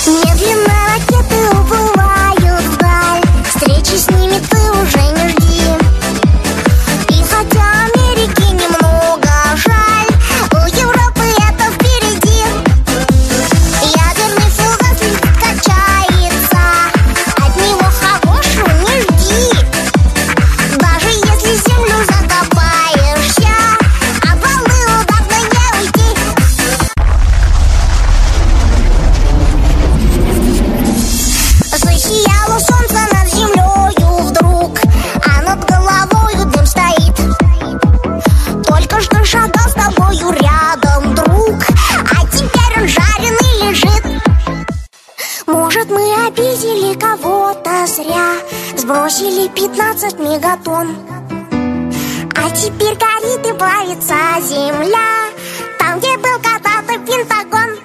Медленно ракеты уплывают вдаль, встречи с ними ты уже не жди. И хотя Америки немного жаль, у Европы это впереди. Ядерный фугас летит, качается, от него хорошего не жди. Даже если землю закопаешься, от волны ударной не уйти. Засияло солнце над землею вдруг, а над головою дым стоит. Только что шагал с тобою рядом друг, а теперь он жареный лежит. Может, мы обидели кого-то зря, сбросили 15 мегатонн, а теперь горит и плавится земля, там, где был когда-то Пентагон.